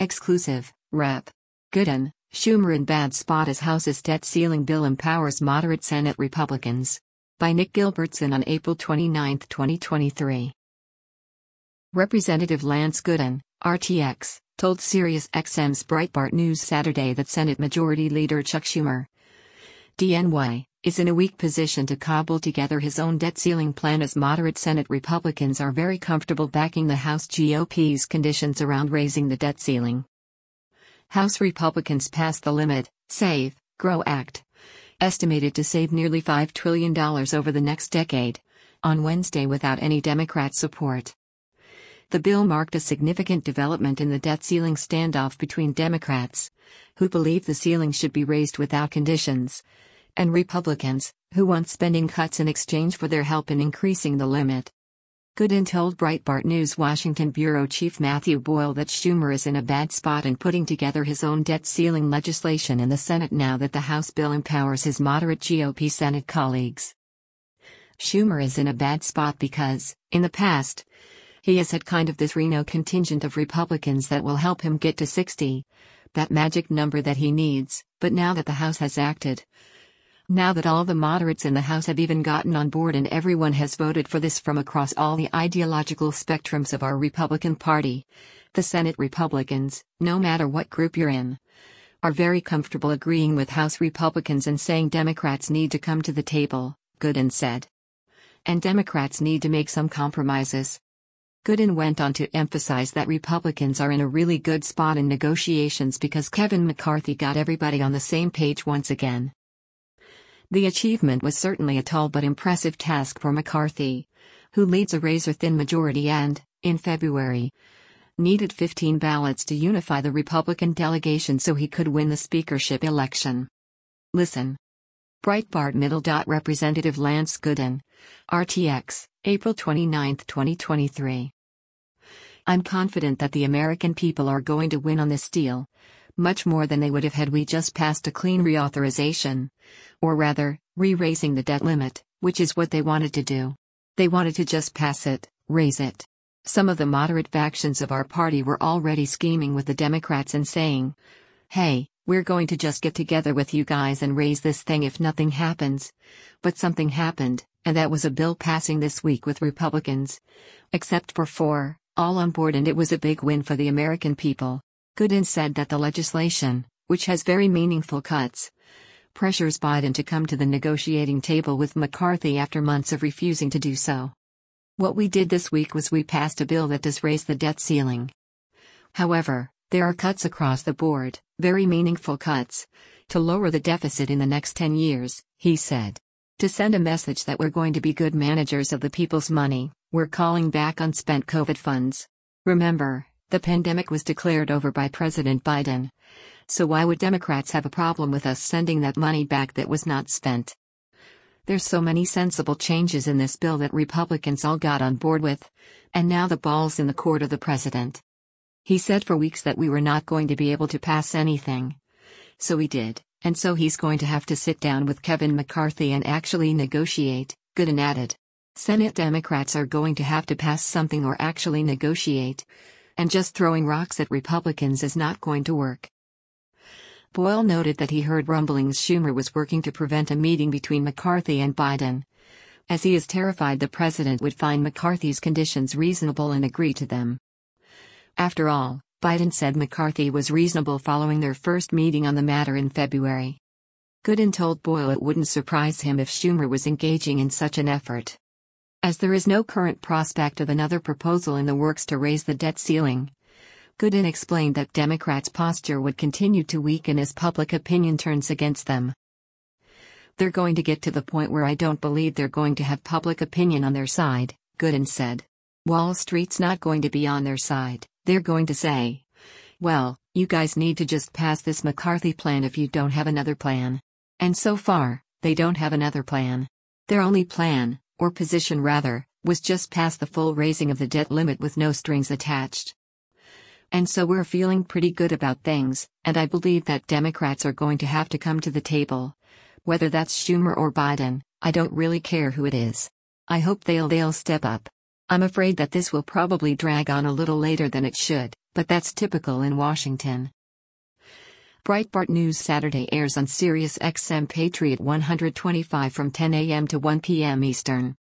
Exclusive, Rep. Gooden, Schumer in bad spot as House's debt ceiling bill empowers moderate Senate Republicans. By Nick Gilbertson on April 29, 2023. Representative Lance Gooden, RTX, told SiriusXM's Breitbart News Saturday that Senate Majority Leader Chuck Schumer, DNY, is in a weak position to cobble together his own debt ceiling plan as moderate Senate Republicans are very comfortable backing the House GOP's conditions around raising the debt ceiling. House Republicans passed the Limit, Save, Grow Act, estimated to save nearly $5 trillion over the next decade, on Wednesday without any Democrat support. The bill marked a significant development in the debt ceiling standoff between Democrats, who believe the ceiling should be raised without conditions, and Republicans, who want spending cuts in exchange for their help in increasing the limit. Gooden told Breitbart News Washington bureau chief Matthew Boyle that Schumer is in a bad spot in putting together his own debt ceiling legislation in the Senate now that the House bill empowers his moderate GOP Senate colleagues. Schumer is in a bad spot because, in the past, he has had kind of this Reno contingent of Republicans that will help him get to 60, that magic number that he needs, but now that the House has acted, now that all the moderates in the House have even gotten on board and everyone has voted for this from across all the ideological spectrums of our Republican Party, the Senate Republicans, no matter what group you're in, are very comfortable agreeing with House Republicans and saying Democrats need to come to the table, Gooden said. And Democrats need to make some compromises. Gooden went on to emphasize that Republicans are in a really good spot in negotiations because Kevin McCarthy got everybody on the same page once again. The achievement was certainly a tall but impressive task for McCarthy, who leads a razor-thin majority and, in February, needed 15 ballots to unify the Republican delegation so he could win the speakership election. Listen. Breitbart Middle. Representative Lance Gooden, RTX, April 29, 2023. I'm confident that the American people are going to win on this deal, much more than they would have had we just passed a clean reauthorization, or rather, re-raising the debt limit, which is what they wanted to do. They wanted to just pass it, raise it. Some of the moderate factions of our party were already scheming with the Democrats and saying, hey, we're going to just get together with you guys and raise this thing if nothing happens. But something happened, and that was a bill passing this week with Republicans, except for 4, all on board, and it was a big win for the American people. Gooden said that the legislation, which has very meaningful cuts, pressures Biden to come to the negotiating table with McCarthy after months of refusing to do so. What we did this week was we passed a bill that does raise the debt ceiling. However, there are cuts across the board, very meaningful cuts, to lower the deficit in the next 10 years, he said. To send a message that we're going to be good managers of the people's money, we're calling back unspent COVID funds. Remember, the pandemic was declared over by President Biden. So why would Democrats have a problem with us sending that money back that was not spent? There's so many sensible changes in this bill that Republicans all got on board with, and now the ball's in the court of the president. He said for weeks that we were not going to be able to pass anything. So we did, and so he's going to have to sit down with Kevin McCarthy and actually negotiate, Gooden added. Senate Democrats are going to have to pass something or actually negotiate, and just throwing rocks at Republicans is not going to work. Boyle noted that he heard rumblings Schumer was working to prevent a meeting between McCarthy and Biden, as he is terrified the president would find McCarthy's conditions reasonable and agree to them. After all, Biden said McCarthy was reasonable following their first meeting on the matter in February. Gooden told Boyle it wouldn't surprise him if Schumer was engaging in such an effort. As there is no current prospect of another proposal in the works to raise the debt ceiling, Gooden explained that Democrats' posture would continue to weaken as public opinion turns against them. They're going to get to the point where I don't believe they're going to have public opinion on their side, Gooden said. Wall Street's not going to be on their side. They're going to say, well, you guys need to just pass this McCarthy plan if you don't have another plan. And so far, they don't have another plan. Their only plan, or position rather, was just pass the full raising of the debt limit with no strings attached. And so we're feeling pretty good about things, and I believe that Democrats are going to have to come to the table. Whether that's Schumer or Biden, I don't really care who it is. I hope they'll step up. I'm afraid that this will probably drag on a little later than it should, But that's typical in Washington. Breitbart News Saturday airs on Sirius XM Patriot 125 from 10 a.m. to 1 p.m. Eastern.